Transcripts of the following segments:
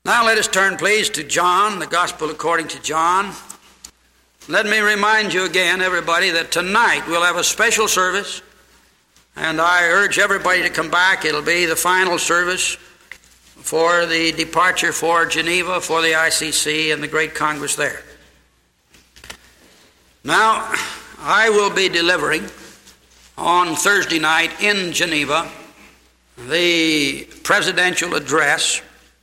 Now let us turn, please, to John, the Gospel according to John. Let me remind you again, everybody, that tonight we'll have a special service, and I urge everybody to come back. It'll be the final service for the departure for Geneva, for the ICC and the great Congress there. Now, I will be delivering on Thursday night in Geneva the presidential address,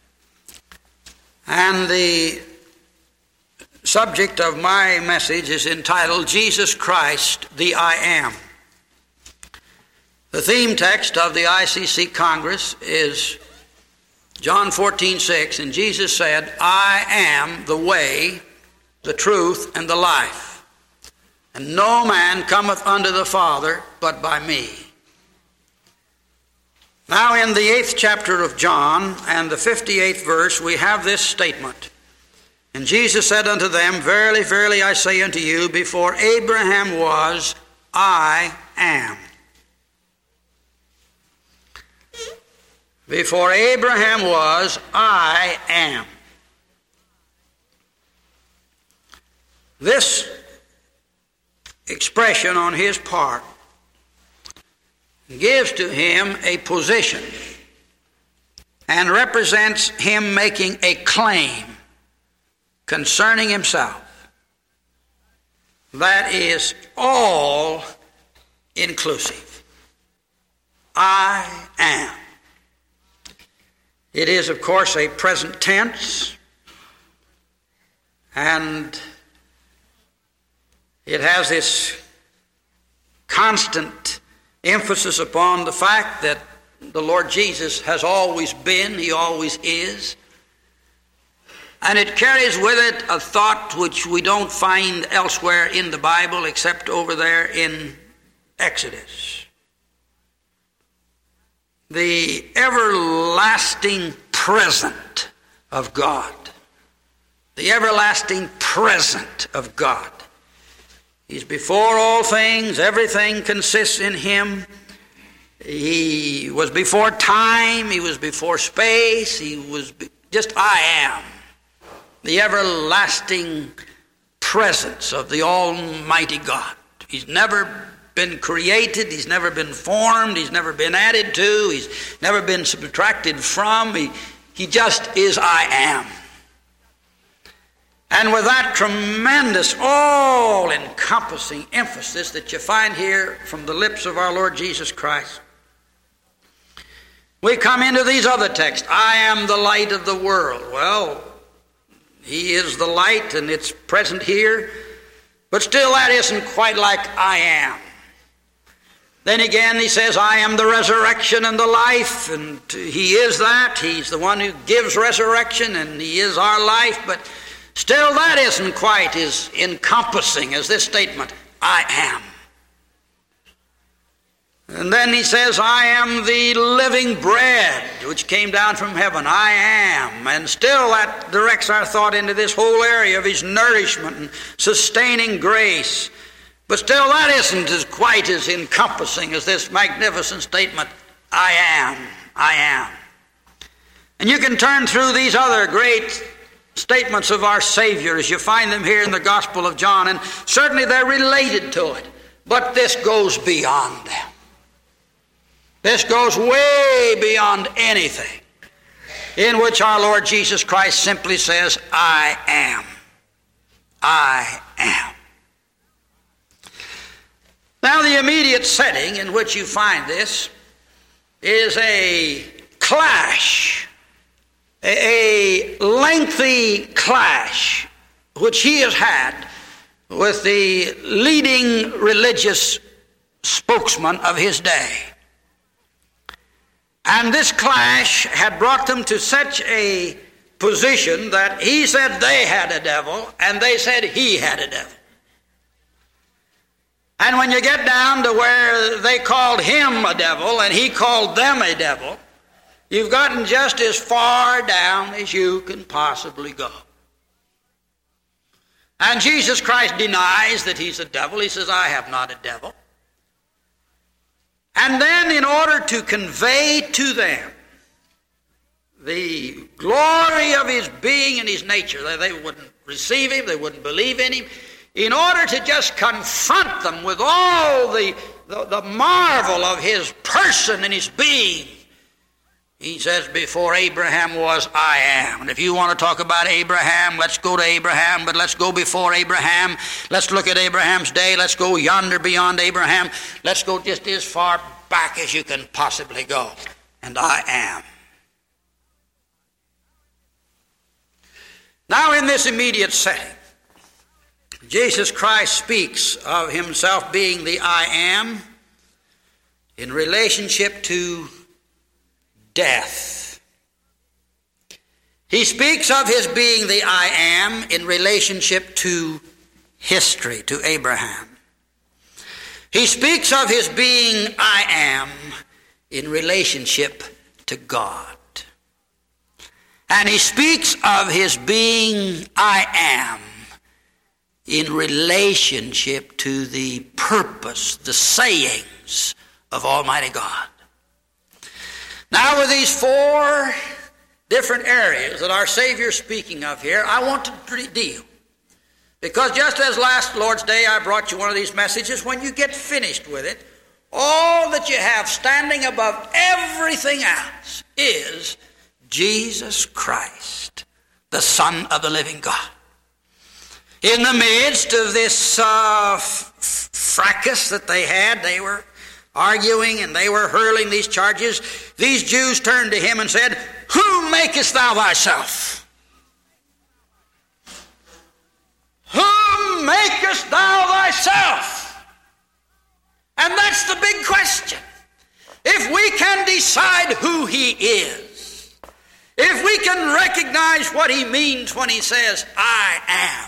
and the subject of my message is entitled, Jesus Christ, the I Am. The theme text of the ICC Congress is John 14:6, and Jesus said, I am the way, the truth, and the life, and no man cometh unto the Father but by me. Now in the 8th chapter of John and the 58th verse, we have this statement. And Jesus said unto them, Verily, verily, I say unto you, before Abraham was, I am. Before Abraham was, I am. This expression on his part gives to him a position and represents him making a claim concerning himself that is all inclusive. I am. It is, of course, a present tense, and it has this constant emphasis upon the fact that the Lord Jesus has always been, he always is. And it carries with it a thought which we don't find elsewhere in the Bible except over there in Exodus. The everlasting present of God. The everlasting present of God. He's before all things. Everything consists in him. He was before time. He was before space. He was just I am. The everlasting presence of the Almighty God. He's never been created. He's never been formed. He's never been added to. He's never been subtracted from. He just is I am. And with that tremendous, all-encompassing emphasis that you find here from the lips of our Lord Jesus Christ, we come into these other texts. I am the light of the world. Well, he is the light, and it's present here, but still that isn't quite like I am. Then again, he says, I am the resurrection and the life, and he is that. He's the one who gives resurrection, and he is our life, but still, that isn't quite as encompassing as this statement, I am. And then he says, I am the living bread which came down from heaven. I am. And still that directs our thought into this whole area of his nourishment and sustaining grace. But still, that isn't as quite as encompassing as this magnificent statement, I am. I am. And you can turn through these other great statements of our Savior as you find them here in the Gospel of John, and certainly they're related to it, but this goes beyond them. This goes way beyond anything in which our Lord Jesus Christ simply says, I am. I am. Now the immediate setting in which you find this is a clash, a lengthy clash which he has had with the leading religious spokesman of his day. And this clash had brought them to such a position that he said they had a devil and they said he had a devil. And when you get down to where they called him a devil and he called them a devil, you've gotten just as far down as you can possibly go. And Jesus Christ denies that he's a devil. He says, I have not a devil. And then in order to convey to them the glory of his being and his nature. They wouldn't receive him, they wouldn't believe in him. In order to just confront them with all the marvel of his person and his being, he says, before Abraham was, I am. And if you want to talk about Abraham, let's go to Abraham, but let's go before Abraham. Let's look at Abraham's day. Let's go yonder beyond Abraham. Let's go just as far back as you can possibly go. And I am. Now in this immediate setting, Jesus Christ speaks of himself being the I am in relationship to death. He speaks of his being the I am in relationship to history, to Abraham. He speaks of his being I am in relationship to God. And he speaks of his being I am in relationship to the purpose, the sayings of Almighty God. Now, with these four different areas that our Savior is speaking of here, I want to deal. Because just as last Lord's Day I brought you one of these messages, when you get finished with it, all that you have standing above everything else is Jesus Christ, the Son of the living God. In the midst of this fracas that they had, they were arguing and they were hurling these charges. These Jews turned to him and said, Who makest thou thyself? Who makest thou thyself? And that's the big question. If we can decide who he is, if we can recognize what he means when he says, I am,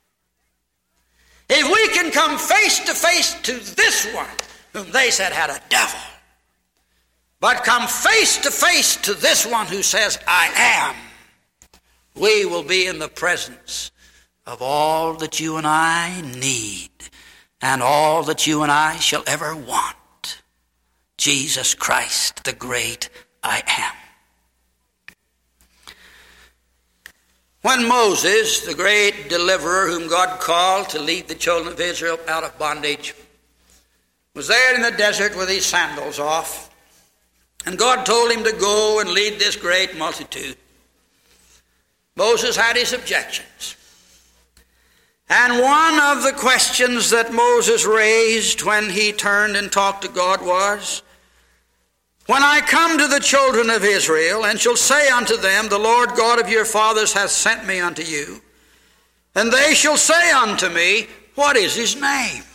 if we can come face to face to this one whom they said had a devil, but come face to face to this one who says, I am, we will be in the presence of all that you and I need and all that you and I shall ever want. Jesus Christ, the great I am. When Moses, the great deliverer whom God called to lead the children of Israel out of bondage, was there in the desert with his sandals off, and God told him to go and lead this great multitude, Moses had his objections. And one of the questions that Moses raised when he turned and talked to God was, When I come to the children of Israel, and shall say unto them, The Lord God of your fathers hath sent me unto you, and they shall say unto me, What is his name?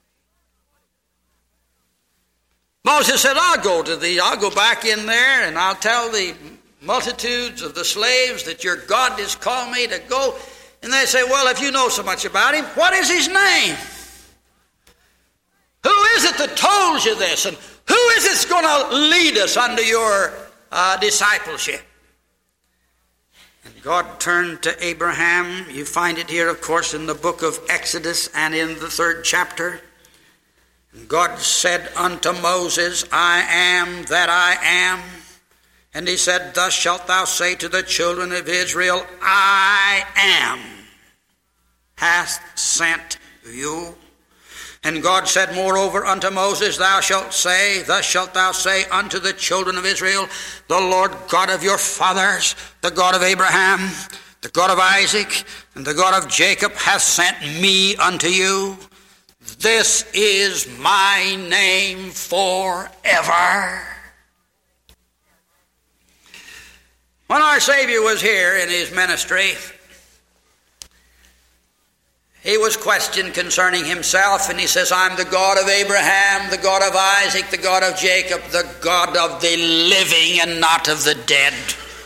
Moses said, I'll go back in there, and I'll tell the multitudes of the slaves that your God has called me to go. And they say, well, if you know so much about him, what is his name? Who is it that told you this? And who is it that's going to lead us unto your discipleship? And God turned to Abraham. You find it here, of course, in the book of Exodus and in the 3rd chapter. And God said unto Moses, I am that I am. And he said, Thus shalt thou say to the children of Israel, I am, hath sent you. And God said moreover unto Moses, Thus shalt thou say unto the children of Israel, The Lord God of your fathers, the God of Abraham, the God of Isaac, and the God of Jacob hath sent me unto you. This is my name forever. When our Savior was here in his ministry, he was questioned concerning himself, and he says, I'm the God of Abraham, the God of Isaac, the God of Jacob, the God of the living and not of the dead.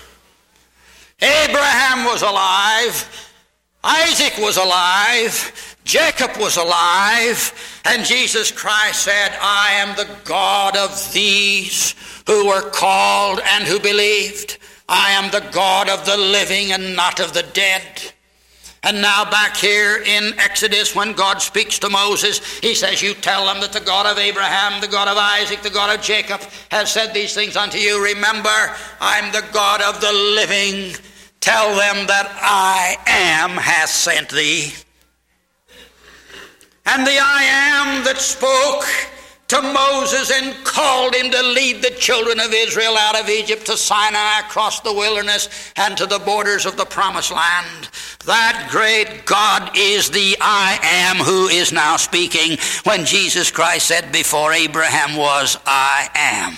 Abraham was alive, Isaac was alive, Jacob was alive, and Jesus Christ said, I am the God of these who were called and who believed. I am the God of the living and not of the dead. And now back here in Exodus, when God speaks to Moses, he says, you tell them that the God of Abraham, the God of Isaac, the God of Jacob has said these things unto you. Remember, I'm the God of the living. Tell them that I am hath sent thee. And the I am that spoke to Moses and called him to lead the children of Israel out of Egypt to Sinai, across the wilderness, and to the borders of the promised land. That great God is the I am who is now speaking when Jesus Christ said, before Abraham was, I am.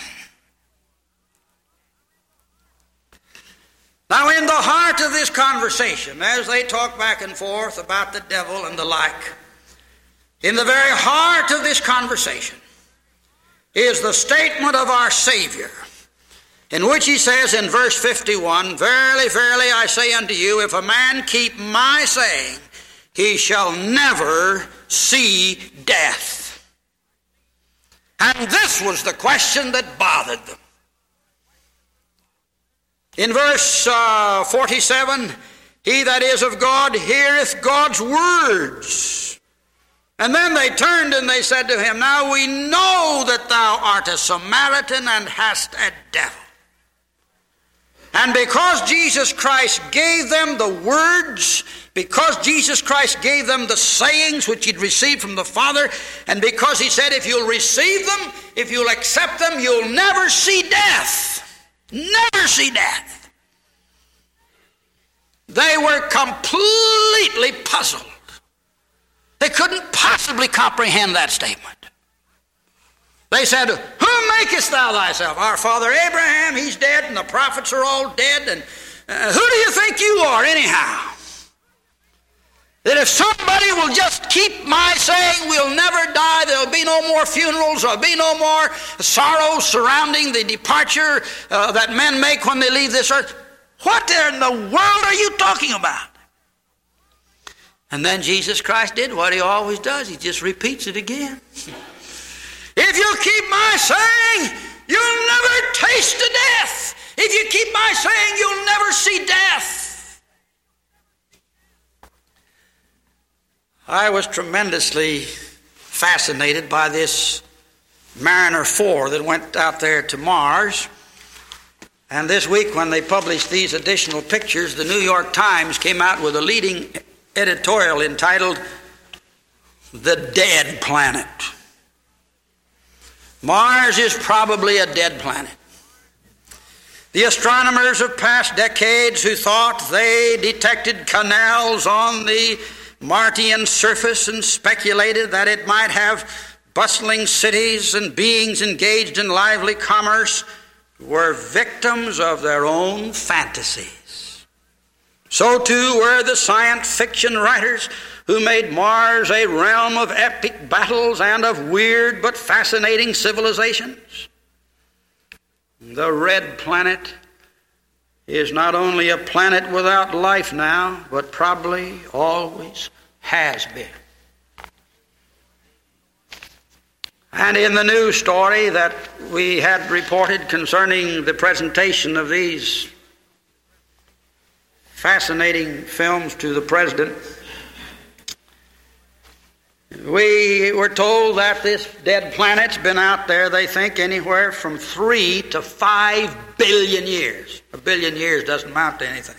Now, in the heart of this conversation, as they talk back and forth about the devil and the like, in the very heart of this conversation is the statement of our Savior, in which he says in verse 51, verily, verily, I say unto you, if a man keep my saying, he shall never see death. And this was the question that bothered them. In verse 47, he that is of God heareth God's words. And then they turned and they said to him, now we know that thou art a Samaritan and hast a devil. And because Jesus Christ gave them the words, because Jesus Christ gave them the sayings which he'd received from the Father, and because he said if you'll receive them, if you'll accept them, you'll never see death. Never see death. They were completely puzzled. They couldn't possibly comprehend that statement. They said, who makest thou thyself? Our father Abraham, he's dead, and the prophets are all dead, and who do you think you are anyhow? That if somebody will just keep my saying, we'll never die, there'll be no more funerals, there'll be no more sorrows surrounding the departure that men make when they leave this earth. What in the world are you talking about? And then Jesus Christ did what he always does. He just repeats it again. If you keep my saying, you'll never taste of death. If you keep my saying, you'll never see death. I was tremendously fascinated by this Mariner 4 that went out there to Mars. And this week when they published these additional pictures, the New York Times came out with a leading editorial entitled, The Dead Planet. Mars is probably a dead planet. The astronomers of past decades who thought they detected canals on the Martian surface and speculated that it might have bustling cities and beings engaged in lively commerce were victims of their own fantasies. So too were the science fiction writers who made Mars a realm of epic battles and of weird but fascinating civilizations. The red planet is not only a planet without life now, but probably always has been. And in the news story that we had reported concerning the presentation of these fascinating films to the president, we were told that this dead planet's been out there, they think, anywhere from 3 to 5 billion years. A billion years doesn't amount to anything.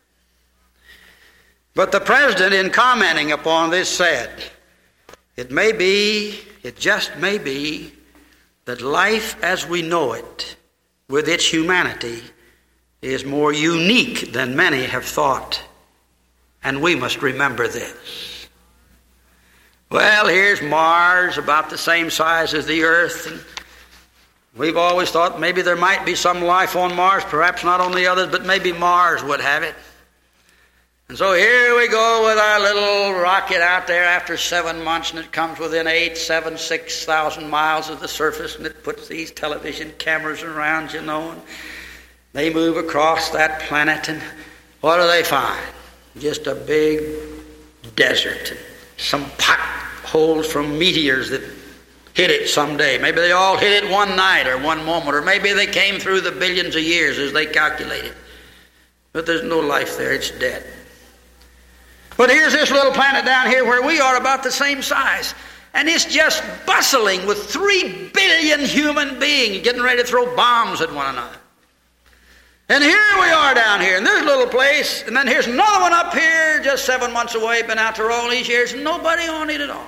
But the president, in commenting upon this, said, it just may be, that life as we know it, with its humanity, is more unique than many have thought. And we must remember this. Well, here's Mars, about the same size as the Earth. And we've always thought maybe there might be some life on Mars, perhaps not on the others, but maybe Mars would have it. And so here we go with our little rocket out there after 7 months, and it comes within 6,000 miles of the surface, and it puts these television cameras around, and they move across that planet, and what do they find? Just a big desert, and some potholes from meteors that hit it someday. Maybe they all hit it one night or one moment, or maybe they came through the billions of years as they calculated. But there's no life there, it's dead. But here's this little planet down here where we are about the same size. And it's just bustling with 3 billion human beings getting ready to throw bombs at one another. And here we are down here in this little place, and then here's another one up here just 7 months away, been out there all these years, and nobody on it at all.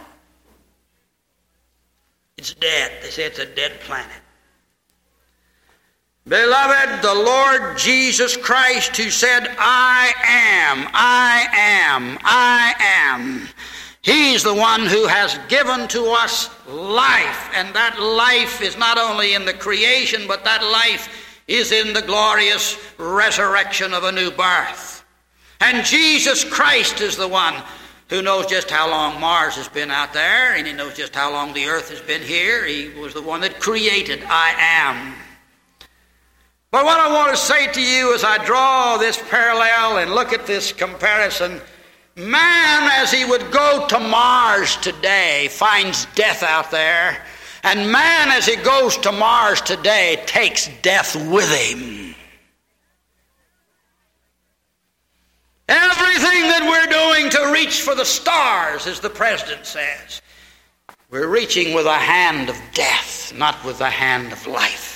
It's dead. They say it's a dead planet. Beloved, the Lord Jesus Christ, who said, I am. He's the one who has given to us life, and that life is not only in the creation, but that life is in the glorious resurrection of a new birth. And Jesus Christ is the one who knows just how long Mars has been out there, and he knows just how long the earth has been here. He was the one that created I am. But what I want to say to you as I draw this parallel and look at this comparison, man, as he would go to Mars today, finds death out there, and man, as he goes to Mars today, takes death with him. Everything that we're doing to reach for the stars, as the president says, we're reaching with a hand of death, not with the hand of life.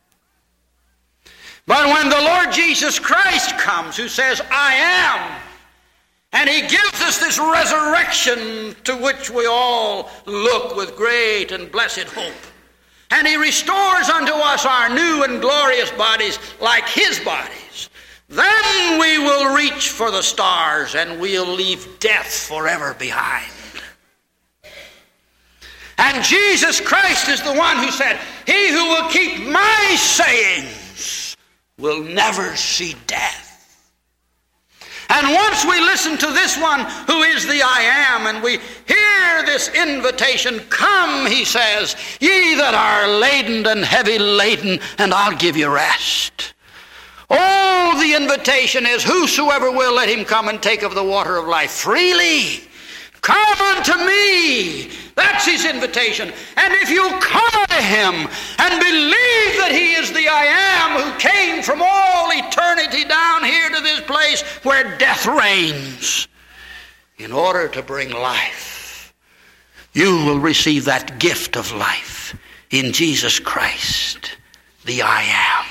But when the Lord Jesus Christ comes, who says, I am, and he gives us this resurrection to which we all look with great and blessed hope, and he restores unto us our new and glorious bodies like his bodies, then we will reach for the stars and we'll leave death forever behind. And Jesus Christ is the one who said, he who will keep my sayings will never see death. And once we listen to this one who is the I am, and we hear this invitation, come, he says, ye that are laden and heavy laden, and I'll give you rest. Oh, the invitation is, whosoever will, let him come and take of the water of life freely. Come unto me. That's his invitation. And if you'll come to him and believe that he is the I am who came from all eternity down here to this place where death reigns in order to bring life, you will receive that gift of life in Jesus Christ, the I am.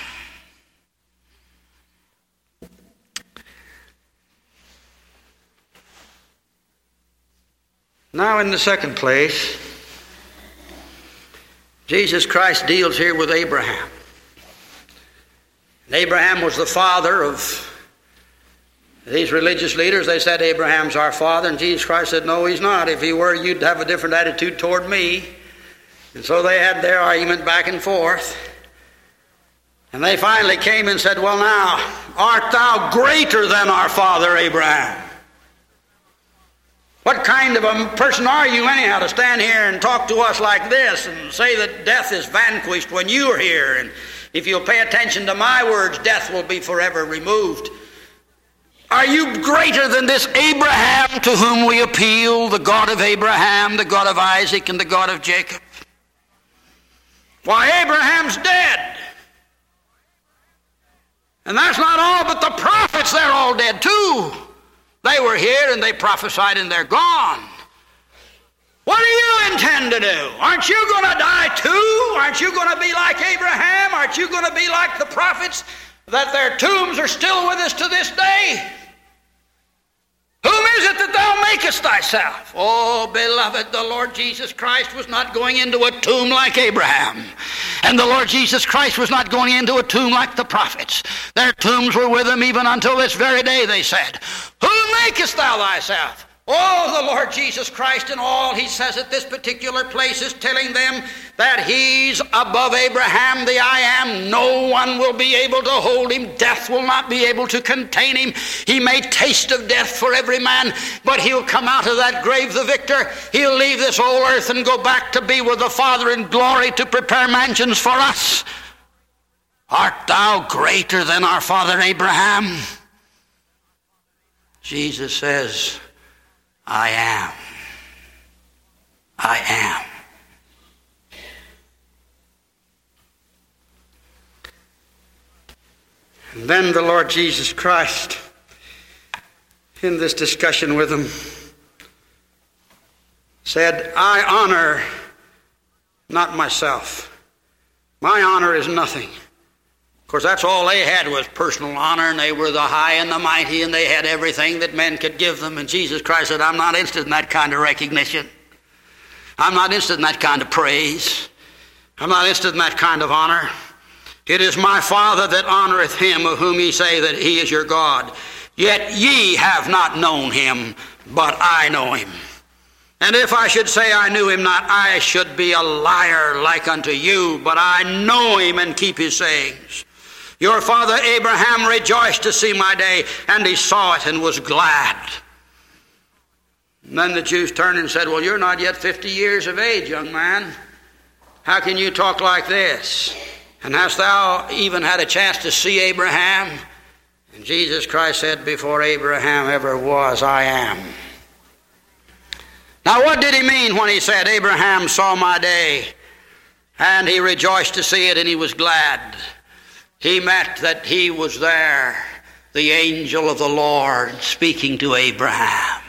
Now, in the second place, Jesus Christ deals here with Abraham. And Abraham was the father of these religious leaders. They said, Abraham's our father, and Jesus Christ said, no, he's not. If he were, you'd have a different attitude toward me. And so they had their argument back and forth. And they finally came and said, well, now, art thou greater than our father Abraham? What kind of a person are you anyhow to stand here and talk to us like this and say that death is vanquished when you are here, and if you'll pay attention to my words, death will be forever removed? Are you greater than this Abraham to whom we appeal, the God of Abraham, the God of Isaac, and the God of Jacob? Why, Abraham's dead. And that's not all, but the prophets, they're all dead too. They were here and they prophesied and they're gone. What do you intend to do? Aren't you going to die too? Aren't you going to be like Abraham? Aren't you going to be like the prophets, that their tombs are still with us to this day? Whom is it that thou makest thyself? Oh, beloved, the Lord Jesus Christ was not going into a tomb like Abraham. And the Lord Jesus Christ was not going into a tomb like the prophets. Their tombs were with him even until this very day, they said. Whom makest thou thyself? Oh, the Lord Jesus Christ, and all he says at this particular place is telling them that he's above Abraham, the I am. No one will be able to hold him. Death will not be able to contain him. He may taste of death for every man, but he'll come out of that grave the victor. He'll leave this old earth and go back to be with the Father in glory to prepare mansions for us. Art thou greater than our father Abraham? Jesus says, I am. I am. And then the Lord Jesus Christ, in this discussion with him, said, I honor not myself. My honor is nothing. Of course, that's all they had was personal honor, and they were the high and the mighty, and they had everything that men could give them. And Jesus Christ said, I'm not interested in that kind of recognition. I'm not interested in that kind of praise. I'm not interested in that kind of honor. It is my Father that honoreth him of whom ye say that he is your God. Yet ye have not known him, but I know him. And if I should say I knew him not, I should be a liar like unto you, but I know him and keep his sayings. Your father Abraham rejoiced to see my day, and he saw it and was glad. And then the Jews turned and said, well, you're not yet 50 years of age, young man. How can you talk like this? And hast thou even had a chance to see Abraham? And Jesus Christ said, before Abraham ever was, I am. Now what did he mean when he said, Abraham saw my day, and he rejoiced to see it, and he was glad? He meant that he was there, the angel of the Lord speaking to Abraham.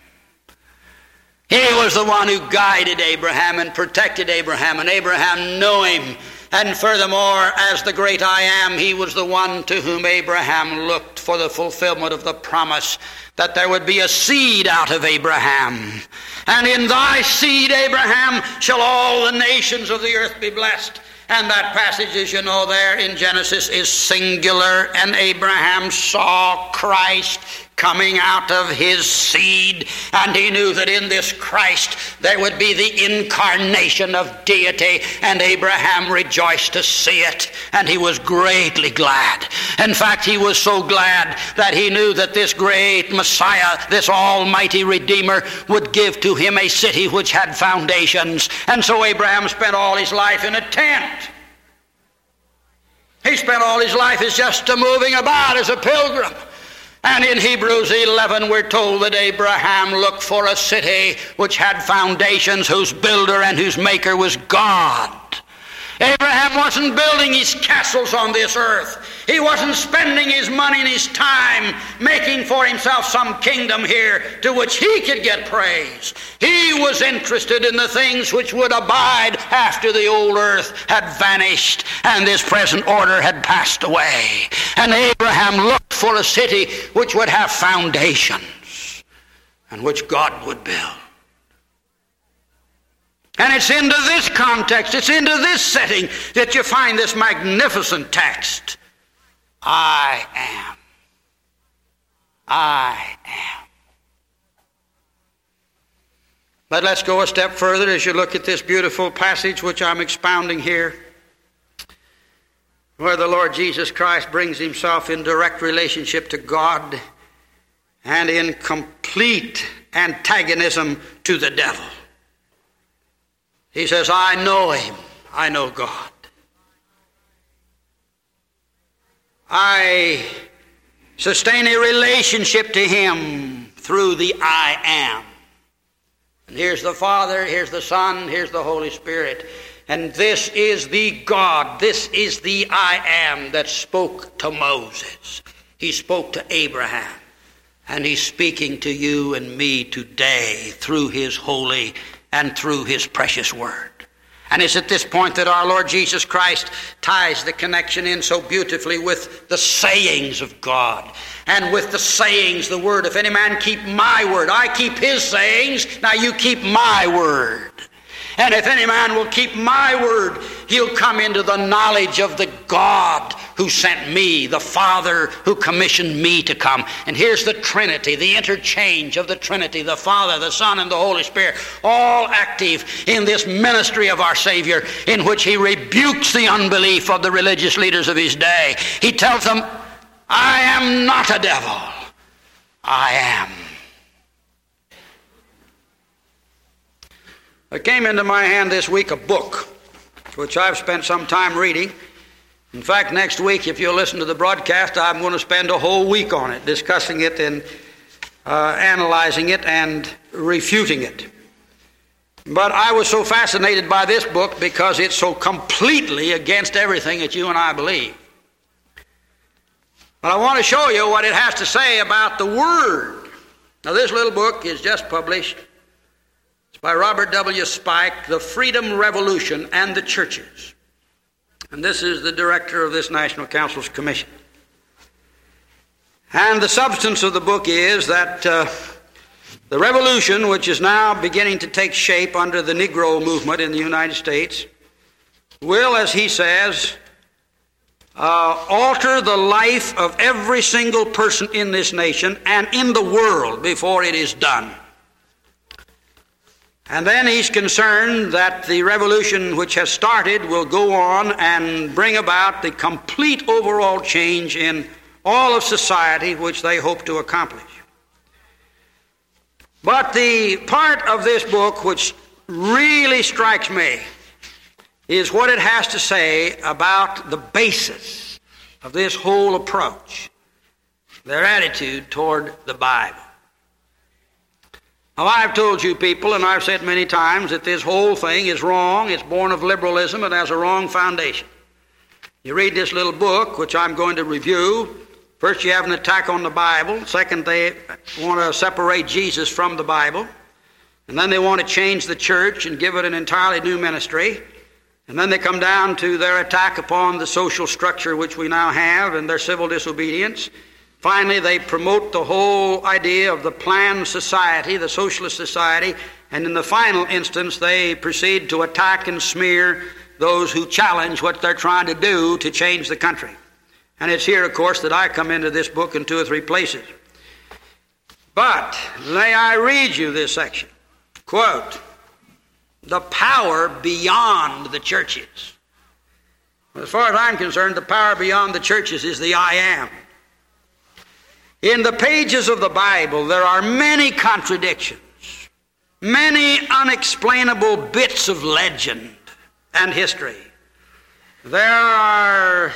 He was the one who guided Abraham and protected Abraham, and Abraham knew him. And furthermore, as the great I am, he was the one to whom Abraham looked for the fulfillment of the promise that there would be a seed out of Abraham. And in thy seed, Abraham, shall all the nations of the earth be blessed. And that passage, as you know there in Genesis, is singular. And Abraham saw Christ coming out of his seed. And he knew that in this Christ there would be the incarnation of deity. And Abraham rejoiced to see it. And he was greatly glad. In fact, he was so glad that he knew that this great Messiah, this almighty Redeemer, would give to him a city which had foundations. And so Abraham spent all his life in a tent. He spent all his life as just moving about as a pilgrim. And in Hebrews 11 we're told that Abraham looked for a city which had foundations, whose builder and whose maker was God. Abraham wasn't building his castles on this earth. He wasn't spending his money and his time making for himself some kingdom here to which he could get praise. He was interested in the things which would abide after the old earth had vanished and this present order had passed away. And Abraham looked for a city which would have foundations and which God would build. And it's into this context, it's into this setting that you find this magnificent text. I am. I am. But let's go a step further as you look at this beautiful passage which I'm expounding here, where the Lord Jesus Christ brings himself in direct relationship to God and in complete antagonism to the devil. He says, I know him. I know God. I sustain a relationship to him through the I am. And here's the Father, here's the Son, here's the Holy Spirit. And this is the God, this is the I am that spoke to Moses. He spoke to Abraham. And he's speaking to you and me today through his holy and through his precious word. And it's at this point that our Lord Jesus Christ ties the connection in so beautifully with the sayings of God. And with the sayings, the word, if any man keep my word, I keep his sayings, now you keep my word. And if any man will keep my word, he'll come into the knowledge of the God who sent me, the Father who commissioned me to come. And here's the Trinity, the interchange of the Trinity, the Father, the Son, and the Holy Spirit, all active in this ministry of our Savior, in which he rebukes the unbelief of the religious leaders of his day. He tells them, I am not a devil. I am. There came into my hand this week a book, which I've spent some time reading. In fact, next week, if you'll listen to the broadcast, I'm going to spend a whole week on it, discussing it and analyzing it and refuting it. But I was so fascinated by this book because it's so completely against everything that you and I believe. But I want to show you what it has to say about the Word Now, this little book is just published. It's by Robert W. Spike, The Freedom Revolution and the Churches. And this is the director of this National Council's Commission. And the substance of the book is that the revolution, which is now beginning to take shape under the Negro movement in the United States, will, as he says, alter the life of every single person in this nation and in the world before it is done. And then he's concerned that the revolution which has started will go on and bring about the complete overall change in all of society which they hope to accomplish. But the part of this book which really strikes me is what it has to say about the basis of this whole approach, their attitude toward the Bible. Now, I've told you people, and I've said many times, that this whole thing is wrong. It's born of liberalism. It has a wrong foundation. You read this little book, which I'm going to review. First, you have an attack on the Bible. Second, they want to separate Jesus from the Bible. And then they want to change the church and give it an entirely new ministry. And then they come down to their attack upon the social structure which we now have and their civil disobedience. Finally, they promote the whole idea of the planned society, the socialist society, and in the final instance, they proceed to attack and smear those who challenge what they're trying to do to change the country. And it's here, of course, that I come into this book in 2 or 3 places. But may I read you this section. Quote, "The power beyond the churches." As far as I'm concerned, the power beyond the churches is the I am. In the pages of the Bible, there are many contradictions, many unexplainable bits of legend and history. There are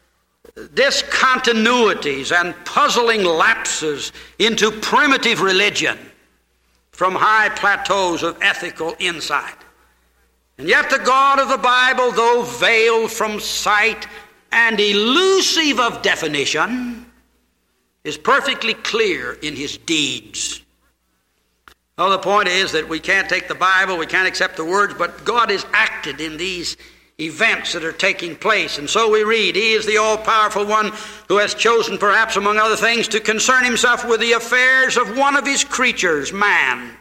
discontinuities and puzzling lapses into primitive religion from high plateaus of ethical insight. And yet the God of the Bible, though veiled from sight and elusive of definition, is perfectly clear in his deeds. Well, the point is that we can't take the Bible, we can't accept the words, but God is acted in these events that are taking place. And so we read, He is the all-powerful one who has chosen, perhaps among other things, to concern Himself with the affairs of one of His creatures, man.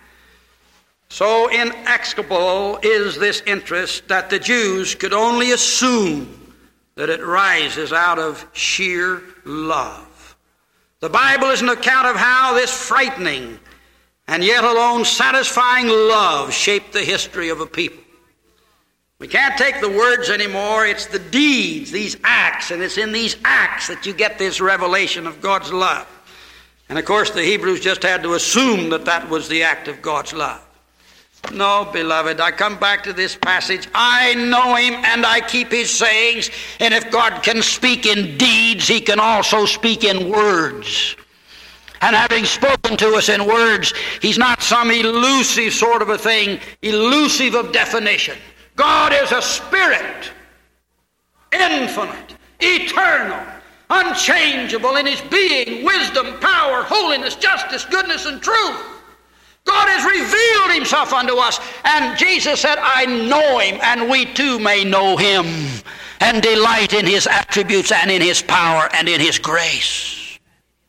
So inexplicable is this interest that the Jews could only assume that it rises out of sheer love. The Bible is an account of how this frightening and yet alone satisfying love shaped the history of a people. We can't take the words anymore. It's the deeds, these acts, and it's in these acts that you get this revelation of God's love. And of course, the Hebrews just had to assume that that was the act of God's love. No, beloved, I come back to this passage. I know Him and I keep His sayings, and if God can speak in deeds, He can also speak in words. And having spoken to us in words, He's not some elusive sort of a thing, elusive of definition. God is a spirit, infinite, eternal, unchangeable in His being, wisdom, power, holiness, justice, goodness, and truth. God has revealed Himself unto us, and Jesus said, I know Him, and we too may know Him, and delight in His attributes and in His power and in His grace.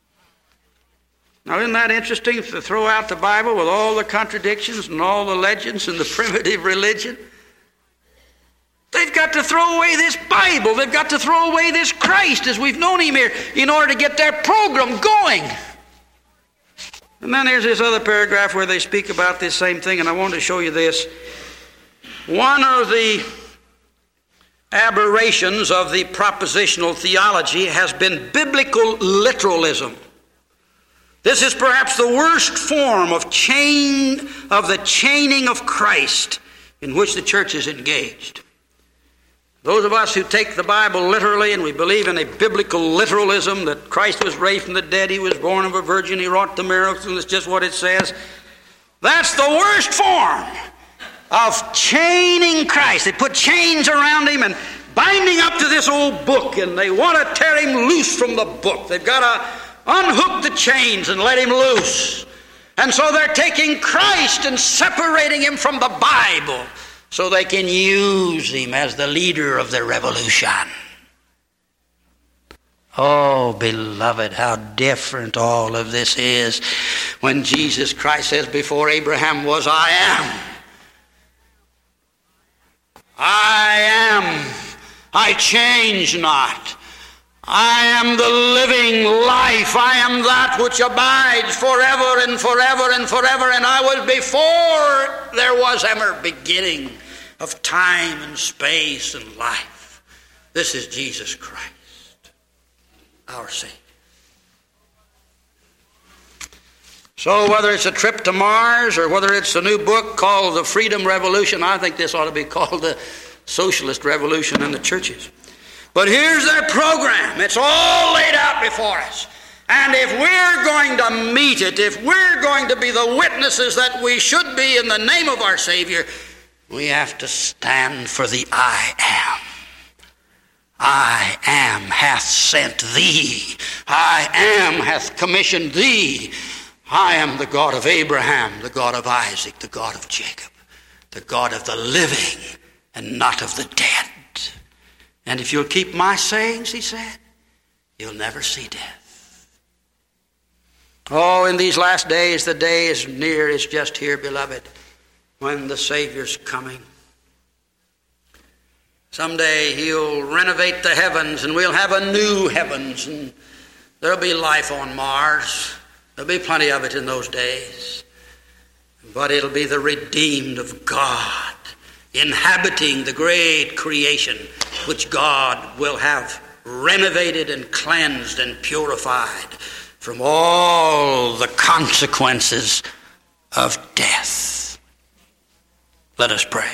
Now, isn't that interesting to throw out the Bible with all the contradictions and all the legends and the primitive religion? They've got to throw away this Bible. They've got to throw away this Christ as we've known Him here in order to get their program going. And then there's this other paragraph where they speak about this same thing, and I wanted to show you this. One of the aberrations of the propositional theology has been biblical literalism. This is perhaps the worst form of the chaining of Christ in which the church is engaged. Those of us who take the Bible literally and we believe in a biblical literalism that Christ was raised from the dead, He was born of a virgin, He wrought the miracles, and it's just what it says. That's the worst form of chaining Christ. They put chains around Him and binding up to this old book, and they want to tear Him loose from the book. They've got to unhook the chains and let Him loose. And so they're taking Christ and separating him from the Bible so they can use him as the leader of their revolution. Oh, beloved, how different all of this is when Jesus Christ says, before Abraham was, I am. I am. I change not. I am the living life. I am that which abides forever and forever and forever. And I was before there was ever beginning of time and space and life. This is Jesus Christ, our Savior. So whether it's a trip to Mars or whether it's a new book called The Freedom Revolution, I think this ought to be called the Socialist Revolution in the churches. But here's their program. It's all laid out before us. And if we're going to meet it, if we're going to be the witnesses that we should be in the name of our Savior, we have to stand for the I am. I am hath sent thee. I am hath commissioned thee. I am the God of Abraham, the God of Isaac, the God of Jacob, the God of the living and not of the dead. And if you'll keep my sayings, he said, you'll never see death. Oh, in these last days, the day is near, it's just here, beloved, when the Savior's coming. Someday he'll renovate the heavens and we'll have a new heavens and there'll be life on Mars. There'll be plenty of it in those days. But it'll be the redeemed of God inhabiting the great creation which God will have renovated and cleansed and purified from all the consequences of death. Let us pray.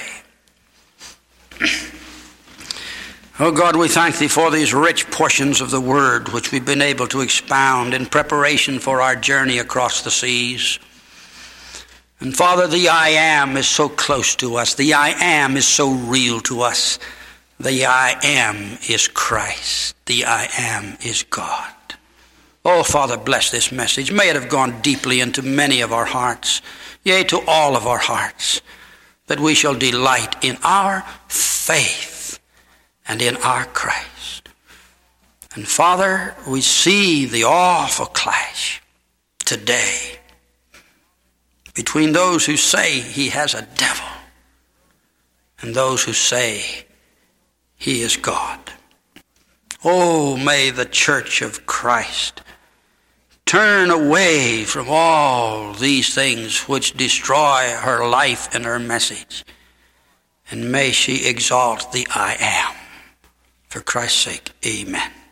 Oh God, we thank thee for these rich portions of the word which we've been able to expound in preparation for our journey across the seas. And Father, the I am is so close to us. The I am is so real to us. The I am is Christ. The I am is God. Oh, Father, bless this message. May it have gone deeply into many of our hearts, yea, to all of our hearts, that we shall delight in our faith and in our Christ. And Father, we see the awful clash today between those who say he has a devil and those who say he is God. Oh, may the church of Christ turn away from all these things which destroy her life and her message, and may she exalt the I am. For Christ's sake, amen.